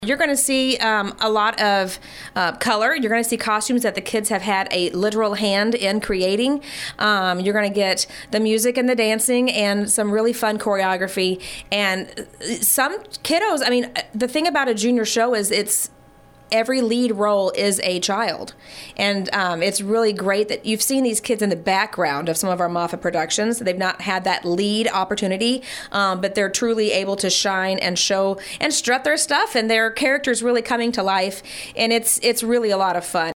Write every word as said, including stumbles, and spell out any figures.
You're going to see um, a lot of uh, color. You're going to see costumes that the kids have had a literal hand in creating. Um, you're going to get the music and the dancing and some really fun choreography. And some kiddos, I mean, the thing about a junior show is it's every lead role is a child. And um, it's really great that you've seen these kids in the background of some of our Moffat productions. They've not had that lead opportunity, um, but they're truly able to shine and show and strut their stuff, and their characters really coming to life. And it's it's really a lot of fun.